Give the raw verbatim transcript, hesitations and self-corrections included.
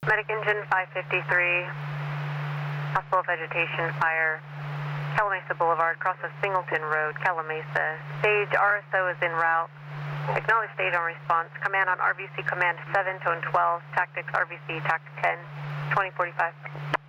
Medic engine five fifty-three, possible vegetation fire, Calamasa Boulevard, cross of Singleton Road, Calamasa. Stage R S O is en route. Acknowledge stage on response. Command on R V C command seven, tone twelve, tactics R V C, tac ten, twenty forty-five.